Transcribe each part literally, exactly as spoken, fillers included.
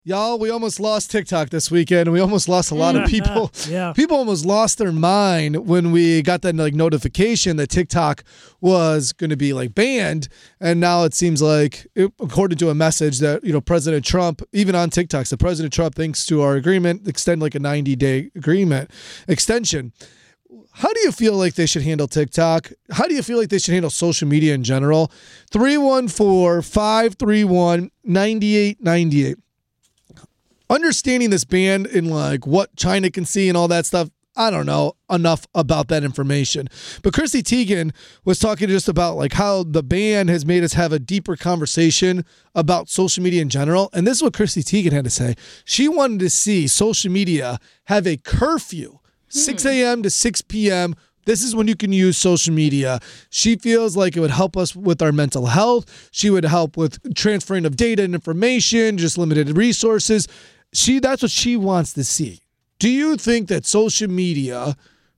Y'all, we almost lost TikTok this weekend. We almost lost a lot of people. yeah. People almost lost their mind when we got that like notification that TikTok was going to be like banned. And now it seems like, it, according to a message that, you know, President Trump, even on TikTok, so President Trump, thanks to our agreement, extend like a ninety-day agreement extension. How do you feel like they should handle TikTok? How do you feel like they should handle social media in general? three one four, five three one, nine eight nine eight. Understanding this ban and like what China can see and all that stuff, I don't know enough about that information. But Chrissy Teigen was talking just about like how the ban has made us have a deeper conversation about social media in general. And this is what Chrissy Teigen had to say. She wanted to see social media have a curfew, six a.m. to six p.m. This is when you can use social media. She feels like it would help us with our mental health. She would help with transferring of data and information, just limited resources. She that's what she wants to see. Do you think that social media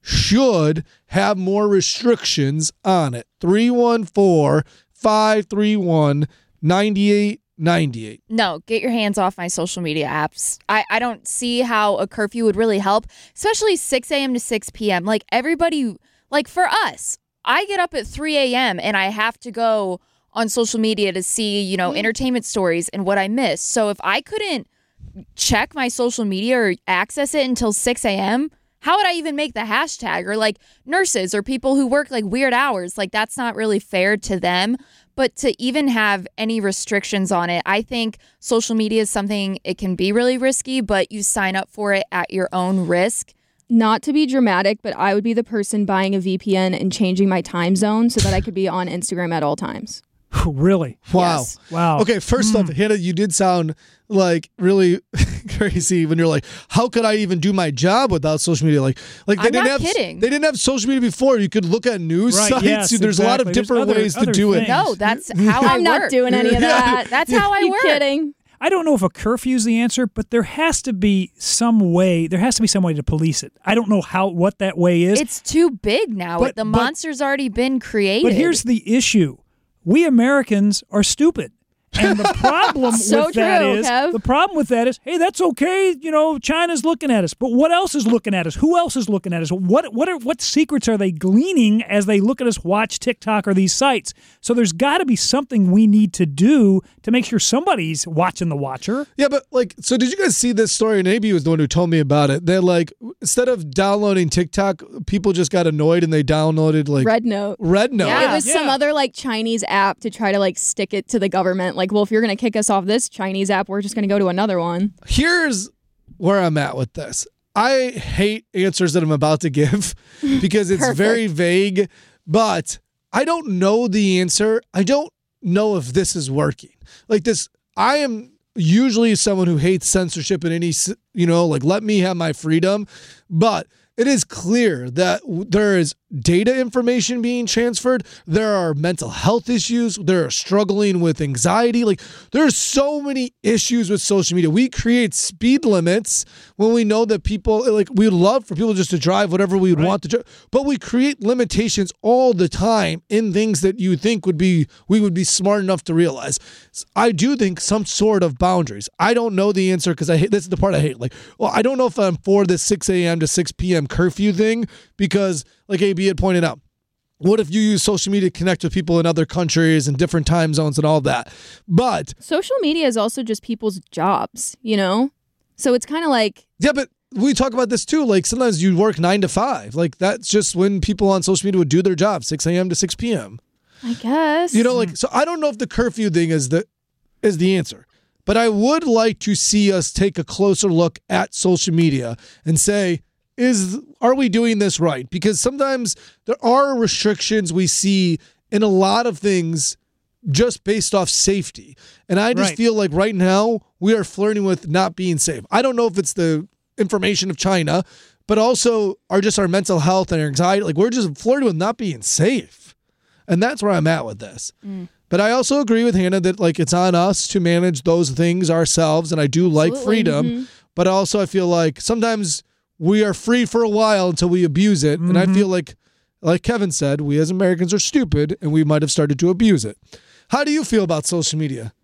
should have more restrictions on it? three one four, five three one, nine eight nine eight. No, get your hands off my social media apps. I, I don't see how a curfew would really help, especially six a.m. to six p.m. Like everybody, like for us, I get up at three a.m. and I have to go on social media to see, you know, mm-hmm. entertainment stories and what I miss. So if I couldn't check my social media or access it until six a.m., how would I even make the hashtag? Or like nurses or people who work like weird hours, like that's not really fair to them. But to even have any restrictions on it, I think social media is something, it can be really risky, but you sign up for it at your own risk. Not to be dramatic, but I would be the person buying a V P N and changing my time zone so that I could be on Instagram at all times. Really? Wow. Yes. Wow. Okay, first Mm. off, Hannah, you did sound like really crazy when you're like, how could I even do my job without social media? Like, like they I'm didn't not have kidding. they didn't have social media before. You could look at news Right, sites. yes, There's a lot of exactly. There's different other- ways to other do it. things. No, that's how I I'm not work. doing any of that. That's how I you work. kidding? I don't know if a curfew is the answer, but there has to be some way. There has to be some way to police it. I don't know how what that way is. It's too big now. But- the but- monster's already been created. But here's the issue. We Americans are stupid. And the problem So with that true, is, Kev. the problem with that is, hey, that's okay. You know, China's looking at us, but what else is looking at us? Who else is looking at us? What what are what secrets are they gleaning as they look at us watch TikTok or these sites? So there's got to be something we need to do to make sure somebody's watching the watcher. Yeah, but like, so did you guys see this story? And A B was the one who told me about it. They're like, instead of downloading TikTok, people just got annoyed and they downloaded like Red Note. Red Note. Yeah. It was some Yeah. other like Chinese app to try to like stick it to the government. Like, well, if you're going to kick us off this Chinese app, we're just going to go to another one. Here's where I'm at with this. I hate answers that I'm about to give because it's Perfect. very vague, but I don't know the answer. I don't know if this is working. Like this, I am usually someone who hates censorship in any, s- you know, like let me have my freedom, but it is clear that w- there is data information being transferred. There are mental health issues. They're struggling with anxiety. Like there's so many issues with social media. We create speed limits when we know that people like we love for people just to drive whatever we would Right. want to drive, but we create limitations all the time in things that you think would be we would be smart enough to realize. I do think some sort of boundaries. I don't know the answer because I hate this is the part I hate. Like, well, I don't know if I'm for this six a.m. to six p.m. curfew thing because, like A B had pointed out, what if you use social media to connect with people in other countries and different time zones and all that? But Social media is also just people's jobs, you know? So it's kind of like, yeah, but we talk about this too. Like sometimes you work nine to five. Like that's just when people on social media would do their job, six a.m. to six p.m. I guess. You know, like so. I don't know if the curfew thing is the is the answer, but I would like to see us take a closer look at social media and say, is are we doing this right? Because sometimes there are restrictions we see in a lot of things just based off safety. And I just Right. feel like right now we are flirting with not being safe. I don't know if it's the information of China, but also are just our mental health and our anxiety. Like we're just flirting with not being safe. And that's where I'm at with this. Mm. But I also agree with Hannah that like it's on us to manage those things ourselves. And I do like Absolutely. freedom, Mhm. but also I feel like sometimes we are free for a while until we abuse it. And I Mhm. feel like, like Kevin said, we as Americans are stupid and we might have started to abuse it. How do you feel about social media?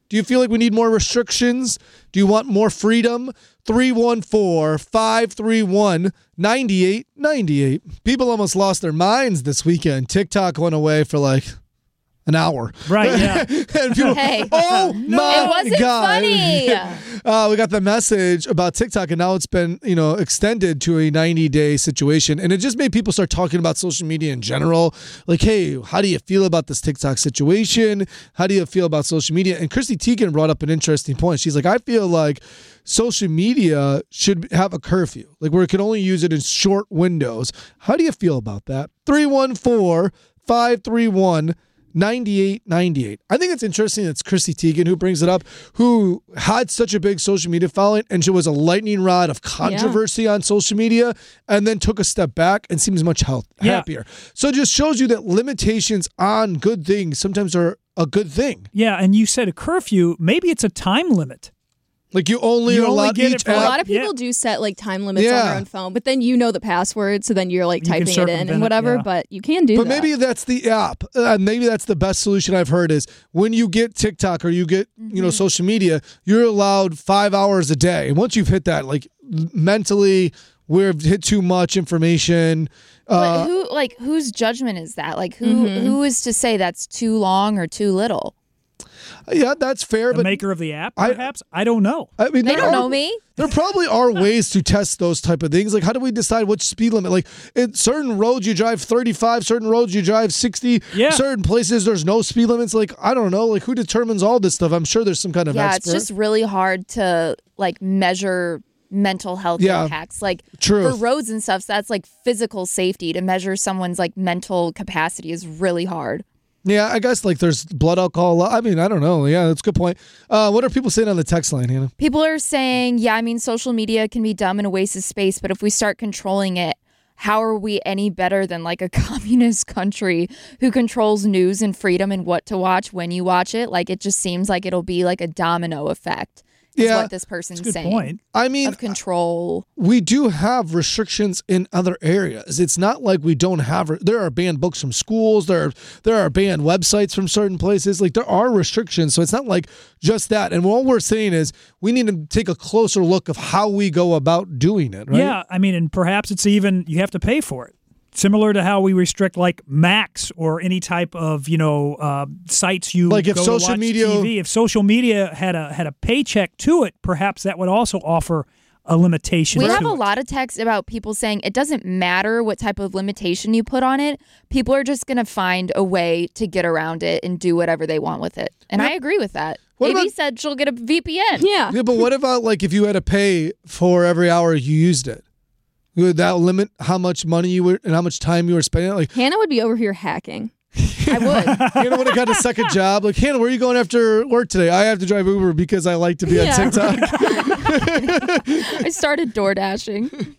Do you feel like we need more restrictions? Do you want more freedom? three one four, five three one, nine eight nine eight. People almost lost their minds this weekend. TikTok went away for like an hour. Right, yeah. And people, Hey. oh No, my it wasn't God. funny. Uh, we got the message about TikTok, and now it's been, you know, extended to a ninety-day situation. And it just made people start talking about social media in general. Like, hey, how do you feel about this TikTok situation? How do you feel about social media? And Chrissy Teigen brought up an interesting point. She's like, I feel like social media should have a curfew, like where it can only use it in short windows. How do you feel about that? three one four, five three one, nine eight nine eight. I think it's interesting it's Chrissy Teigen who brings it up, who had such a big social media following, and she was a lightning rod of controversy yeah. on social media, and then took a step back and seems much health, yeah. happier. So it just shows you that limitations on good things sometimes are a good thing. Yeah, and you said a curfew. Maybe it's a time limit. Like you only You are only allowed get it each for- A app. lot of people Yeah. do set like time limits Yeah. on their own phone, but then you know the password, so then you're like You can typing it in circumvent it, and whatever. yeah. But you can do But that. maybe that's the app. Uh, maybe that's the best solution I've heard is when you get TikTok or you get, you know, social media, you're allowed five hours a day. And once you've hit that, like mentally, we've hit too much information. But Uh, who, like, whose judgment is that? Like, who, who is to say that's too long or too little? yeah, that's fair. The But maker of the app, I- perhaps? I, don't know. I mean, They there don't are- know me. There probably are ways to test those type of things. Like, how do we decide which speed limit? Like, in certain roads you drive thirty-five, certain roads you drive sixty. Yeah. Certain places there's no speed limits. Like, I don't know. Like, who determines all this stuff? I'm sure there's some kind of Yeah, expert. it's just really hard to, like, measure mental health Yeah. impacts. Like, Truth. for roads and stuff, so that's, like, physical safety. To measure someone's, like, mental capacity is really hard. Yeah, I guess like there's blood alcohol. I mean, I don't know. Yeah, that's a good point. Uh, what are people saying on the text line, Hannah? People are saying, yeah, I mean, social media can be dumb and a waste of space, but if we start controlling it, how are we any better than like a communist country who controls news and freedom and what to watch when you watch it? Like, it just seems like it'll be like a domino effect. Is Yeah. what this person's Good saying. point. I mean, Of control. we do have restrictions in other areas. It's not like we don't have. There are banned books from schools. There are there are banned websites from certain places. Like there are restrictions. So it's not like just that. And all we're saying is we need to take a closer look of how we go about doing it. Right? Yeah, I mean, and perhaps it's even, you have to pay for it. Similar to how we restrict like Max or any type of, you know, uh, sites you Like if go social to watch media- T V. If social media had a had a paycheck to it, perhaps that would also offer a limitation. We to have a it. lot of texts about people saying it doesn't matter what type of limitation you put on it. People are just going to find a way to get around it and do whatever they want with it. And I agree with that. What A B about- said she'll get a V P N. yeah. Yeah, but what about like if you had to pay for every hour you used it? Would that limit how much money you were and how much time you were spending? Like, Hannah would be over here hacking. I would. Hannah would have got a second job. Like, Hannah, where are you going after work today? I have to drive Uber because I like to be Yeah. on TikTok. I started door dashing.